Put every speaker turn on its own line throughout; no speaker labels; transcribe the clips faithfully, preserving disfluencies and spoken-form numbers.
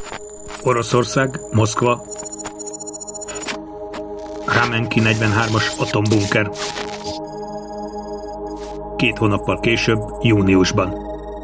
Oroszország, Moszkva, Ramenki negyvenhármas atombunker. Két hónappal később, júniusban.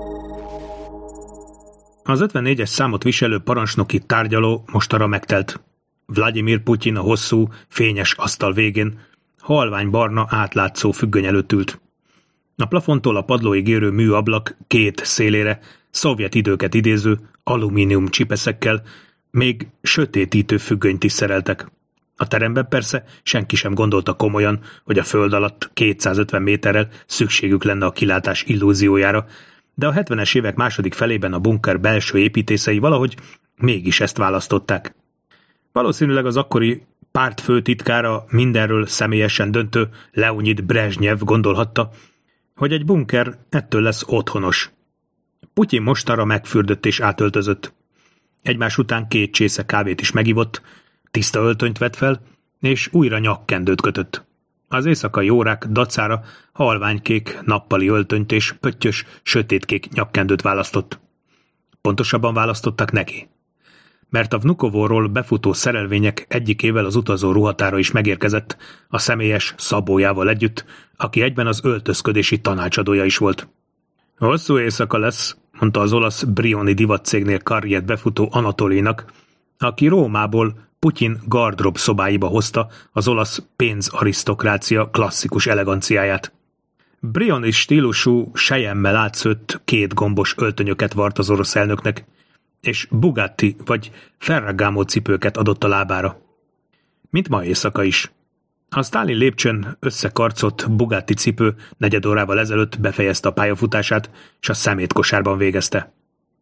Az ötvennégyes számot viselő parancsnoki tárgyaló mostanra megtelt. Vladimir Putyin a hosszú, fényes asztal végén, halványbarna átlátszó függöny előtt ült. A plafontól a padlóig érő műablak két szélére szovjet időket idéző alumínium csipeszekkel még sötétítő függönyt is szereltek. A teremben persze senki sem gondolta komolyan, hogy a föld alatt kétszázötven méterrel szükségük lenne a kilátás illúziójára, de a hetvenes évek második felében a bunker belső építészei valahogy mégis ezt választották. Valószínűleg az akkori pártfőtitkára, mindenről személyesen döntő Leonid Brezsnyev gondolhatta, hogy egy bunker ettől lesz otthonos. Putyin mostanra megfürdött és átöltözött. Egymás után két csésze kávét is megivott, tiszta öltönyt vett fel, és újra nyakkendőt kötött. Az éjszakai órák dacára halványkék nappali öltönyt és pöttyös, sötétkék nyakkendőt választott. Pontosabban választottak neki. Mert a Vnukovóról befutó szerelvények egyikével az utazó ruhatára is megérkezett, a személyes Szabójával együtt, aki egyben az öltözködési tanácsadója is volt. Hosszú éjszaka lesz, mondta az olasz Brioni divatcégnél karriert befutó Anatolinak, aki Rómából Putyin gardrób szobáiba hozta az olasz pénzarisztokrácia klasszikus eleganciáját. Brioni stílusú, selyemmel átszőtt két gombos öltönyöket vart az orosz elnöknek, és Bugatti vagy Ferragamo cipőket adott a lábára. Mint ma éjszaka is. A Sztálin lépcsőn összekarcolt Bugatti cipő negyed órával ezelőtt befejezte a pályafutását, és a szemétkosárban végezte.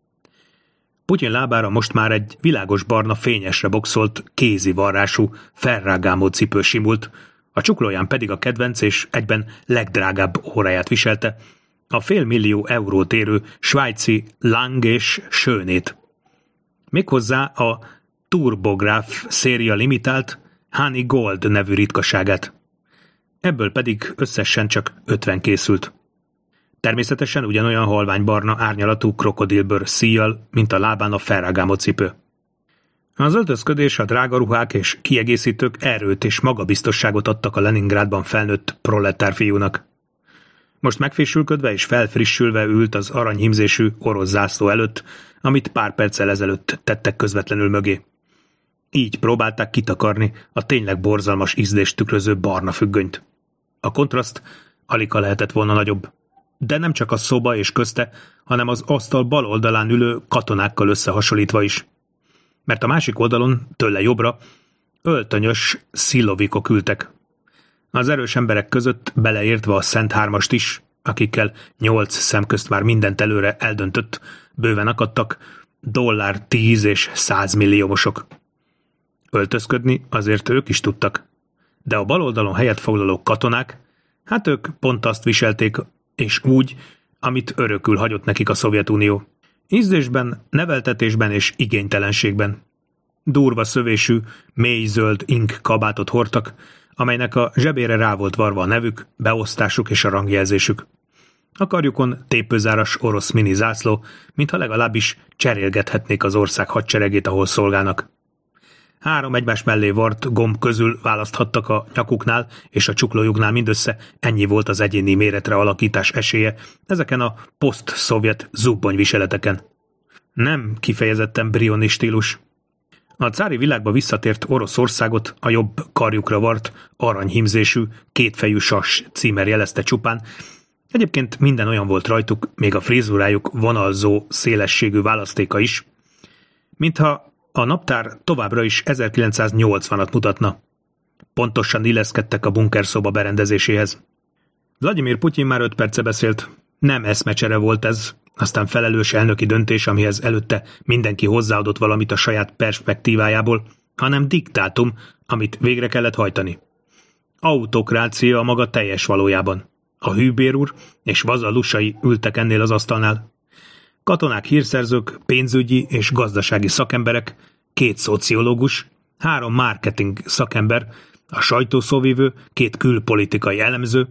Putyin lábára most már egy világos barna fényesre boxolt, kézi varrású Ferragamo cipő simult, a csuklóján pedig a kedvenc és egyben legdrágább óráját viselte, a félmillió eurót érő svájci Lang és Schönét. Méghozzá a Turbograf széria limitált Honey Gold nevű ritkaságát. Ebből pedig összesen csak ötven készült. Természetesen ugyanolyan halványbarna árnyalatú krokodilbőr szíjjal, mint a lábán a Ferragamo cipő. Az öltözködés, a drága ruhák és kiegészítők erőt és magabiztosságot adtak a Leningrádban felnőtt proletár fiúnak. Most megfésülködve és felfrissülve ült az aranyhímzésű orosz zászló előtt, amit pár perccel ezelőtt tettek közvetlenül mögé. Így próbálták kitakarni a tényleg borzalmas ízlést tükröző barna függönyt. A kontraszt aligha lehetett volna nagyobb. De nem csak a szoba és közte, hanem az asztal bal oldalán ülő katonákkal összehasonlítva is. Mert a másik oldalon, tőle jobbra, öltönyös szilovikok ültek. Az erős emberek között beleértve a Szent Hármast is, akikkel nyolc szem közt már mindent előre eldöntött, bőven akadtak, dollár tíz és százmilliómosok. Öltözködni azért ők is tudtak. De a bal oldalon helyet foglaló katonák, hát ők pont azt viselték, és úgy, amit örökül hagyott nekik a Szovjetunió. Ízlésben, neveltetésben és igénytelenségben. Durva szövésű, mély zöld ink kabátot hordtak, amelynek a zsebére rá volt varva a nevük, beosztásuk és a rangjelzésük. A karjukon tépőzáras orosz mini zászló, mintha legalábbis cserélgethetnék az ország hadseregét, ahol szolgálnak. Három egymás mellé vart gomb közül választhattak a nyakuknál és a csuklójuknál, mindössze ennyi volt az egyéni méretre alakítás esélye ezeken a poszt-szovjet zubbonyviseleteken. Nem kifejezetten Brioni stílus. A cári világba visszatért Oroszországot a jobb karjukra vart, aranyhímzésű, kétfejű sas címer jelezte csupán. Egyébként minden olyan volt rajtuk, még a frízurájuk vonalzó szélességű választéka is, mintha a naptár továbbra is ezerkilencszáznyolcvanat mutatna. Pontosan illeszkedtek a bunkerszoba berendezéséhez. Vladimir Putyin már öt perce beszélt. Nem eszmecsere volt ez, aztán felelős elnöki döntés, amihez előtte mindenki hozzáadott valamit a saját perspektívájából, hanem diktátum, amit végre kellett hajtani. Autokrácia a maga teljes valójában. A hűbér úr és vazallusai ültek ennél az asztalnál. Katonák, hírszerzők, pénzügyi és gazdasági szakemberek, két szociológus, három marketing szakember, a sajtószóvivő, két külpolitikai elemző,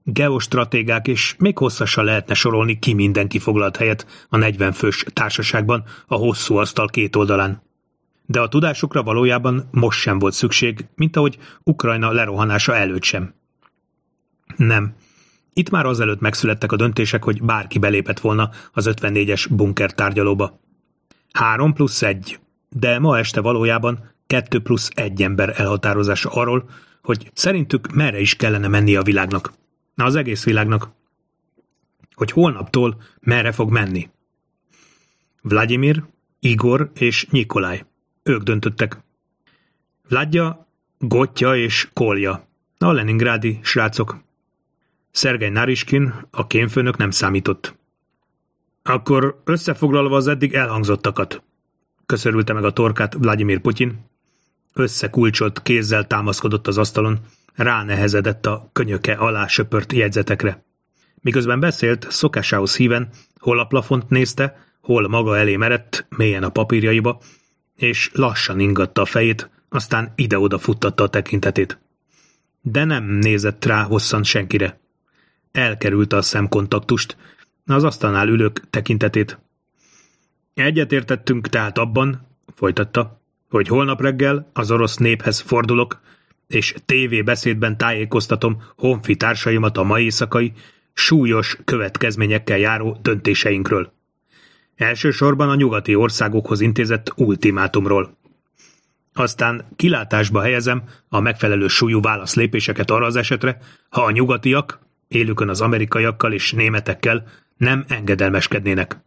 geostratégák, és még hosszasan lehetne sorolni, ki mindenki foglalt helyet a negyven fős társaságban a hosszú asztal két oldalán. De a tudásukra valójában most sem volt szükség, mint ahogy Ukrajna lerohanása előtt sem. Nem. Itt már azelőtt megszülettek a döntések, hogy bárki belépett volna az ötvennégyes bunker tárgyalóba. Három plusz egy, de ma este valójában kettő plusz egy ember elhatározása arról, hogy szerintük merre is kellene menni a világnak. Az egész világnak. Hogy holnaptól merre fog menni. Vladimir, Igor és Nyikolaj. Ők döntöttek. Vladja, Gotya és Kolja. A leningrádi srácok. Szergej Nariskin, a kémfőnök nem számított. Akkor összefoglalva az eddig elhangzottakat. Köszörülte meg a torkát Vladimir Putyin. Összekulcsolt kézzel támaszkodott az asztalon, ránehezedett a könyöke alá söpört jegyzetekre. Miközben beszélt, szokásához híven, hol a plafont nézte, hol maga elé merett, mélyen a papírjaiba, és lassan ingatta a fejét, aztán ide-oda futtatta a tekintetét. De nem nézett rá hosszan senkire. Elkerülte a szemkontaktust, az asztalnál ülők tekintetét. Egyetértettünk tehát abban, folytatta, hogy holnap reggel az orosz néphez fordulok, és tévébeszédben tájékoztatom honfi társaimat a mai éjszakai, súlyos következményekkel járó döntéseinkről. Elsősorban a nyugati országokhoz intézett ultimátumról. Aztán kilátásba helyezem a megfelelő súlyú válaszlépéseket arra az esetre, ha a nyugatiak, élükön az amerikaiakkal és németekkel nem engedelmeskednének.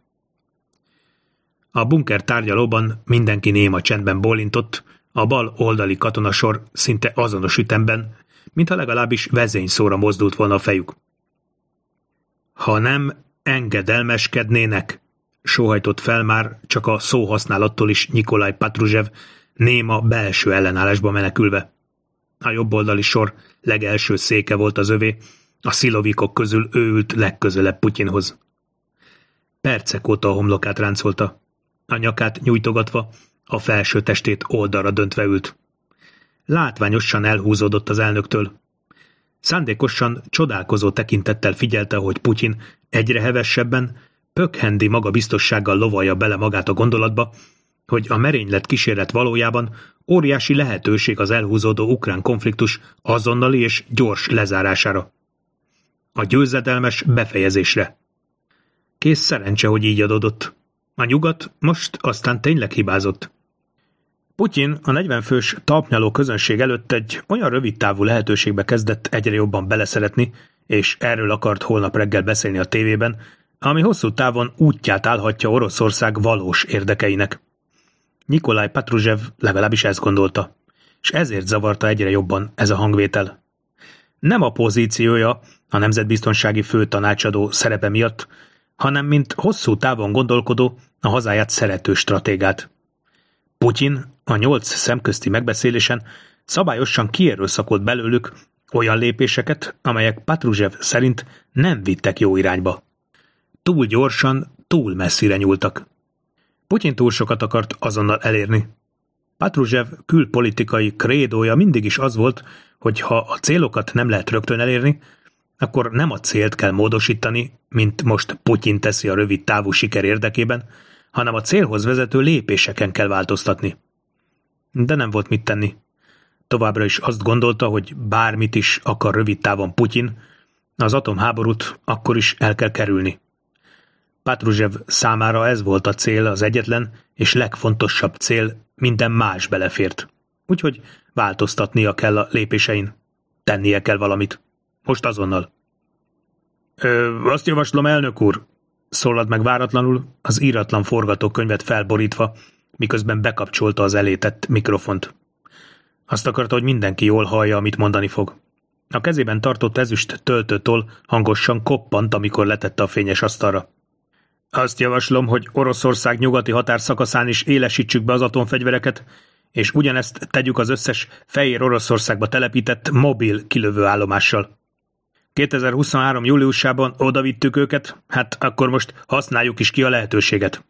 A bunker tárgyalóban mindenki néma csendben bólintott, a bal oldali katonasor szinte azonos ütemben, mintha legalábbis vezényszóra mozdult volna a fejük. Ha nem engedelmeskednének, sóhajtott fel már csak a szóhasználattól is Nyikolaj Patruzsev, néma belső ellenállásba menekülve. A jobboldali sor legelső széke volt az övé, a szilovikok közül ő ült legközelebb Putyinhoz. Percek óta a homlokát ráncolta. A nyakát nyújtogatva, a felső testét oldalra döntve ült. Látványosan elhúzódott az elnöktől. Szándékosan csodálkozó tekintettel figyelte, hogy Putyin egyre hevesebben, pökhendi magabiztossággal lovalja bele magát a gondolatba, hogy a merénylet kísérlet valójában óriási lehetőség az elhúzódó ukrán konfliktus azonnali és gyors lezárására. A győzedelmes befejezésre. Kész szerencse, hogy így adódott. A nyugat most aztán tényleg hibázott. Putyin a negyven fős talpnyaló közönség előtt egy olyan rövidtávú lehetőségbe kezdett egyre jobban beleszeretni, és erről akart holnap reggel beszélni a tévében, ami hosszú távon útját állhatja Oroszország valós érdekeinek. Nyikolaj Patruzsev legalábbis ezt gondolta, és ezért zavarta egyre jobban ez a hangvétel. Nem a pozíciója, a nemzetbiztonsági főtanácsadó szerepe miatt, hanem mint hosszú távon gondolkodó, a hazáját szerető stratégát. Putyin a nyolc szemközti megbeszélésen szabályosan kierőszakolt belőlük olyan lépéseket, amelyek Patruzsev szerint nem vittek jó irányba. Túl gyorsan, túl messzire nyúltak. Putyin túl sokat akart azonnal elérni. Patruzsev külpolitikai krédója mindig is az volt, hogy ha a célokat nem lehet rögtön elérni, akkor nem a célt kell módosítani, mint most Putyin teszi a rövid távú siker érdekében, hanem a célhoz vezető lépéseken kell változtatni. De nem volt mit tenni. Továbbra is azt gondolta, hogy bármit is akar rövid távon Putyin, az atomháborút akkor is el kell kerülni. Patruzsev számára ez volt a cél, az egyetlen és legfontosabb cél, minden más belefért. Úgyhogy változtatnia kell a lépésein. Tennie kell valamit. Most azonnal. Ö, azt javaslom, elnök úr, szólalt meg váratlanul, az íratlan forgatókönyvet felborítva, miközben bekapcsolta az elétett mikrofont. Azt akarta, hogy mindenki jól hallja, amit mondani fog. A kezében tartott ezüst töltőtoll hangosan koppant, amikor letette a fényes asztalra. Azt javaslom, hogy Oroszország nyugati határszakaszán is élesítsük be az atomfegyvereket, és ugyanezt tegyük az összes Fehér Oroszországba telepített mobil kilövőállomással. kétezer-huszonhárom júliusában odavittük őket, hát akkor most használjuk is ki a lehetőséget.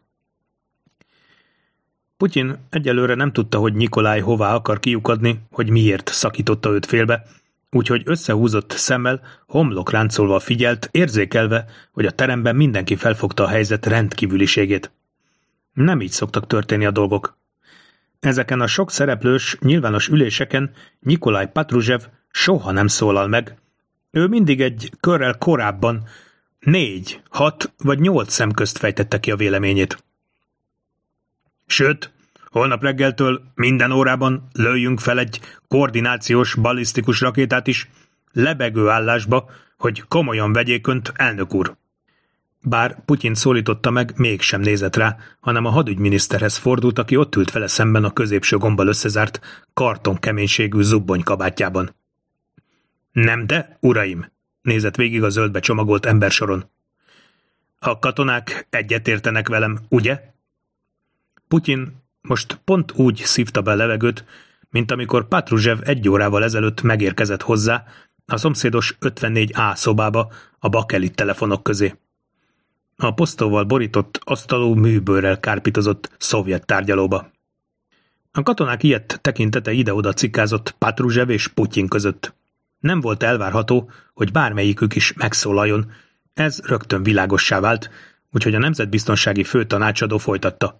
Putyin egyelőre nem tudta, hogy Nyikolaj hová akar kiukadni, hogy miért szakította őt félbe, úgyhogy összehúzott szemmel, homlokráncolva figyelt, érzékelve, hogy a teremben mindenki felfogta a helyzet rendkívüliségét. Nem így szoktak történni a dolgok. Ezeken a sok szereplős, nyilvános üléseken Nyikolaj Patruzsev soha nem szólal meg. Ő mindig egy körrel korábban négy, hat vagy nyolc szem közt fejtette ki a véleményét. Sőt, holnap reggeltől minden órában lőjünk fel egy koordinációs ballisztikus rakétát is, lebegő állásba, hogy komolyan vegyék önt, elnök úr. Bár Putyin szólította meg, mégsem nézett rá, hanem a hadügyminiszterhez fordult, aki ott ült vele szemben a középső gombbal összezárt, kartonkeménységű zubbony kabátjában. Nem de, uraim, nézett végig a zöldbe csomagolt embersoron. A katonák egyetértenek velem, ugye? Putyin most pont úgy szívta be a levegőt, mint amikor Patruzsev egy órával ezelőtt megérkezett hozzá a szomszédos ötvennégy á szobába a bakelit telefonok közé. A posztóval borított asztalú műbőrrel kárpitozott szovjet tárgyalóba. A katonák ilyet tekintete ide-oda cikázott Patruzsev és Putyin között. Nem volt elvárható, hogy bármelyikük is megszólaljon. Ez rögtön világossá vált, úgyhogy a nemzetbiztonsági főtanácsadó folytatta.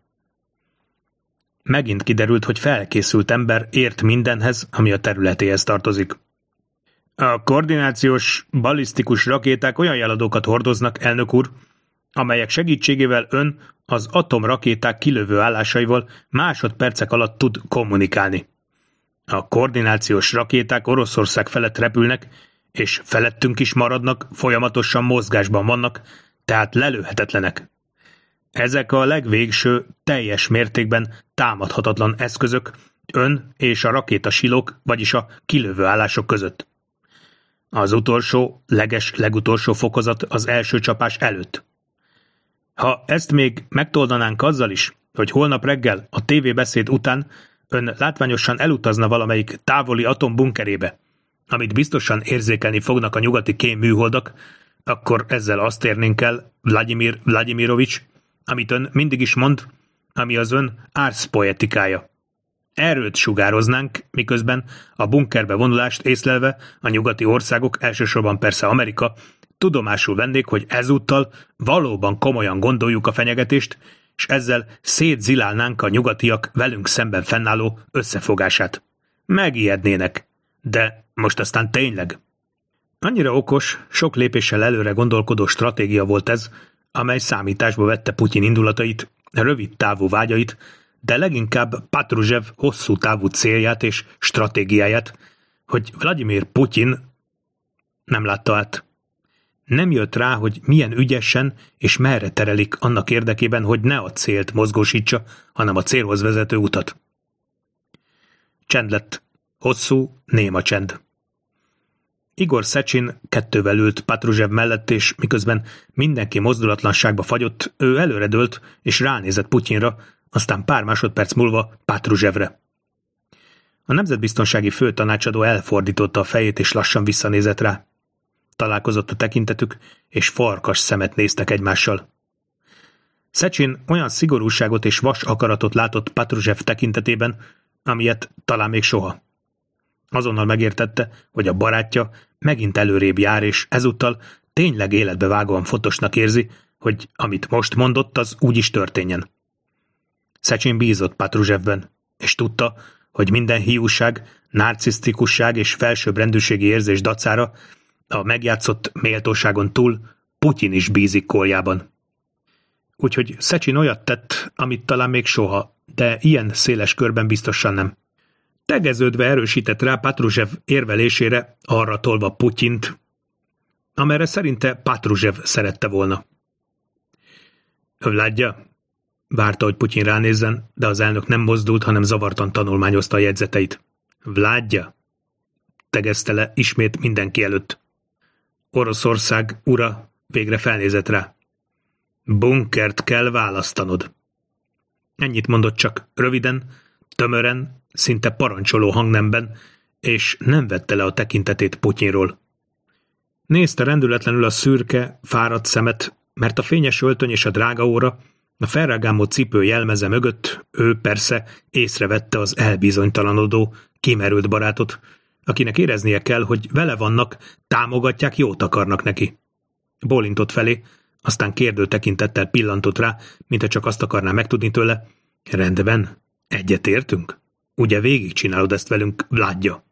Megint kiderült, hogy felkészült ember ért mindenhez, ami a területéhez tartozik. A koordinációs ballisztikus rakéták olyan jeladókat hordoznak, elnök úr, amelyek segítségével ön az atomrakéták kilövő állásaival másodpercek alatt tud kommunikálni. A koordinációs rakéták Oroszország felett repülnek, és felettünk is maradnak, folyamatosan mozgásban vannak, tehát lelőhetetlenek. Ezek a legvégső, teljes mértékben támadhatatlan eszközök ön és a rakétasilók, vagyis a kilövő állások között. Az utolsó, leges, legutolsó fokozat az első csapás előtt. Ha ezt még megtoldanánk azzal is, hogy holnap reggel a tévébeszéd után ön látványosan elutazna valamelyik távoli atombunkerébe, amit biztosan érzékelni fognak a nyugati kémműholdak, akkor ezzel azt érnénk el, Vladimir Vladimirovics, amit ön mindig is mond, ami az ön árszpoetikája. Erőt sugároznánk, miközben a bunkerbe vonulást észlelve a nyugati országok, elsősorban persze Amerika, tudomásul vennék, hogy ezúttal valóban komolyan gondoljuk a fenyegetést, és ezzel szétzilálnánk a nyugatiak velünk szemben fennálló összefogását. Megijednének, de most aztán tényleg. Annyira okos, sok lépéssel előre gondolkodó stratégia volt ez, amely számításba vette Putyin indulatait, rövid távú vágyait, de leginkább Patruzsev hosszú távú célját és stratégiáját, hogy Vladimir Putyin nem látta át. Nem jött rá, hogy milyen ügyesen és merre terelik annak érdekében, hogy ne a célt mozgósítsa, hanem a célhoz vezető utat. Csend lett. Hosszú, néma csend. Igor Szecsin kettővel ült Patruzsev mellett, és miközben mindenki mozdulatlanságba fagyott, ő előredőlt és ránézett Putyinra, aztán pár másodperc múlva Patruzsevre. A nemzetbiztonsági főtanácsadó elfordította a fejét, és lassan visszanézett rá. Találkozott a tekintetük, és farkas szemet néztek egymással. Szecsin olyan szigorúságot és vas akaratot látott Patruzsev tekintetében, amilyet talán még soha. Azonnal megértette, hogy a barátja megint előrébb jár, és ezúttal tényleg életbevágóan fontosnak érzi, hogy amit most mondott, az úgy is történjen. Szecsin bízott Patruzsevben, és tudta, hogy minden hiúság, narcisztikusság és felsőbbrendűségi érzés dacára a megjátszott méltóságon túl Putyin is bízik Koljában. Úgyhogy Szecsin olyat tett, amit talán még soha, de ilyen széles körben biztosan nem. Tegeződve erősített rá Patruzsev érvelésére, arra tolva Putyint, amerre szerinte Patruzsev szerette volna. Vladja, várta, hogy Putyin ránézzen, de az elnök nem mozdult, hanem zavartan tanulmányozta a jegyzeteit. Vladja, tegezte le ismét mindenki előtt. Oroszország ura végre felnézett rá. Bunkert kell választanod. Ennyit mondott csak, röviden, tömören, szinte parancsoló hangnemben, és nem vette le a tekintetét Putyinról. Nézte rendületlenül a szürke, fáradt szemet, mert a fényes öltöny és a drága óra, a felrágámú cipő jelmeze mögött ő persze észrevette az elbizonytalanodó, kimerült barátot, akinek éreznie kell, hogy vele vannak, támogatják, jót akarnak neki. Bólintott felé, aztán kérdő tekintettel pillantott rá, mintha csak azt akarná megtudni tőle. Rendben, egyetértünk? Ugye végigcsinálod ezt velünk, Vladja?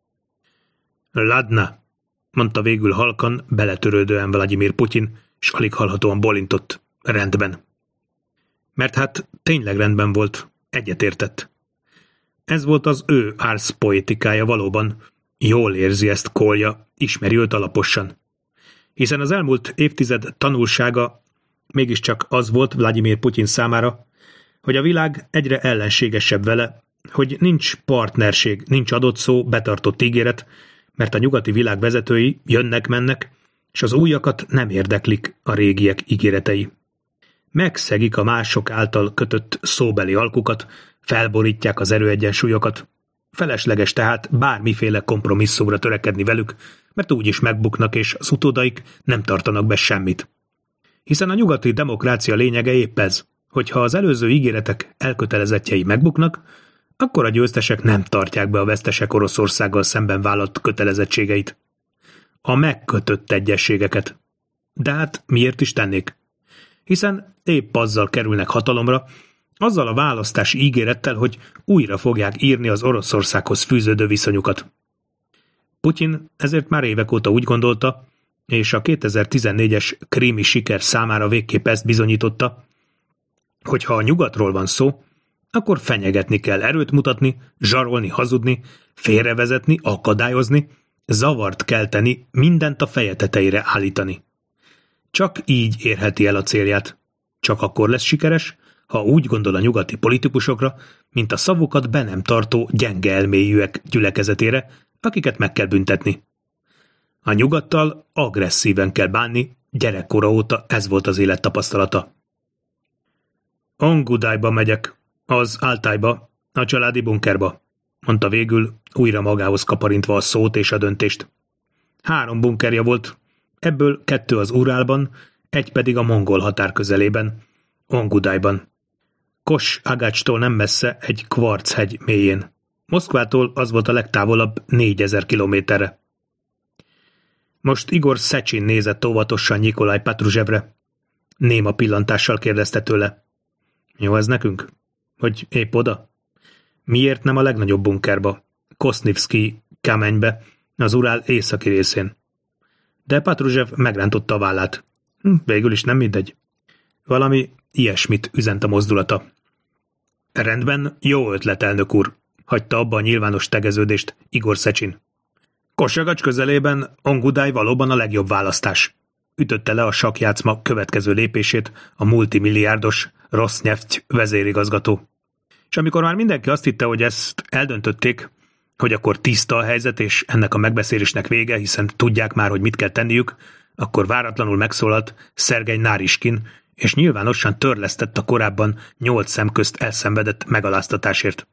Ladna, mondta végül halkan, beletörődően Vladimir Putyin, s alig hallhatóan bólintott. Rendben. Mert hát tényleg rendben volt, egyetértett. Ez volt az ő árszpoetikája valóban. Jól érzi ezt Kolja, ismeri őt alaposan. Hiszen az elmúlt évtized tanulsága mégiscsak az volt Vladimir Putyin számára, hogy a világ egyre ellenségesebb vele, hogy nincs partnerség, nincs adott szó, betartott ígéret, mert a nyugati világ vezetői jönnek-mennek, és az újakat nem érdeklik a régiek ígéretei. Megszegik a mások által kötött szóbeli alkukat, felborítják az erőegyensúlyokat. Felesleges tehát bármiféle kompromisszumra törekedni velük, mert úgyis megbuknak, és az utódaik nem tartanak be semmit. Hiszen a nyugati demokrácia lényege épp ez, hogyha az előző ígéretek elkötelezettjei megbuknak, akkor a győztesek nem tartják be a vesztesek Oroszországgal szemben vállalt kötelezettségeit. A megkötött egyezségeket. De hát miért is tennék? Hiszen épp azzal kerülnek hatalomra, azzal a választási ígérettel, hogy újra fogják írni az Oroszországhoz fűződő viszonyukat. Putyin ezért már évek óta úgy gondolta, és a kétezer-tizennégyes krími siker számára végképp ezt bizonyította, hogy ha a nyugatról van szó, akkor fenyegetni kell, erőt mutatni, zsarolni, hazudni, félrevezetni, akadályozni, zavart kelteni, mindent a feje tetejére állítani. Csak így érheti el a célját. Csak akkor lesz sikeres, ha úgy gondol a nyugati politikusokra, mint a szavukat be nem tartó gyenge elmélyűek gyülekezetére, akiket meg kell büntetni. A nyugattal agresszíven kell bánni, gyerekkora óta ez volt az élettapasztalata. Ongudájba megyek, az Altájba, a családi bunkerba, mondta végül, újra magához kaparintva a szót és a döntést. Három bunkerja volt, ebből kettő az Urálban, egy pedig a mongol határ közelében, Ongudájban. Kos Agácstól nem messze egy kvarchegy mélyén. Moszkvától az volt a legtávolabb négyezer kilométerre. Most Igor Szecsin nézett óvatosan Nyikolaj Patruzsevre. Néma pillantással kérdezte tőle. Jó ez nekünk? Hogy épp oda? Miért nem a legnagyobb bunkerba? Kosznyvszkij Kamenybe, az Urál északi részén. De Patruzsev megrántotta a vállát. Hm, végül is nem mindegy. Valami ilyesmit üzent a mozdulata. Rendben, jó ötlet, elnök úr, hagyta abba a nyilvános tegeződést Igor Szecsin. Kosagacs közelében Ongudáj valóban a legjobb választás. Ütötte le a sakkjátszma következő lépését a multimilliárdos Rosneft vezérigazgató. És amikor már mindenki azt hitte, hogy ezt eldöntötték, hogy akkor tiszta a helyzet, és ennek a megbeszélésnek vége, hiszen tudják már, hogy mit kell tenniük, akkor váratlanul megszólalt Szergej Náriskin, és nyilvánosan törlesztett a korábban nyolc szem közt elszenvedett megaláztatásért.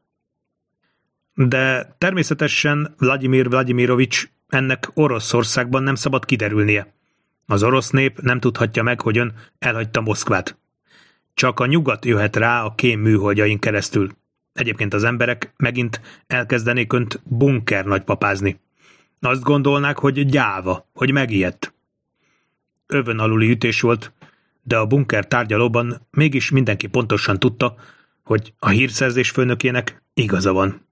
De természetesen Vladimir Vladimirovics ennek Oroszországban nem szabad kiderülnie. Az orosz nép nem tudhatja meg, hogy ön elhagyta Moszkvát. Csak a nyugat jöhet rá a kém műholdjain keresztül. Egyébként az emberek megint elkezdenék önt bunker nagypapázni. Azt gondolnák, hogy gyáva, hogy megijedt. Övön aluli ütés volt, de a bunker tárgyalóban mégis mindenki pontosan tudta, hogy a hírszerzés főnökének igaza van.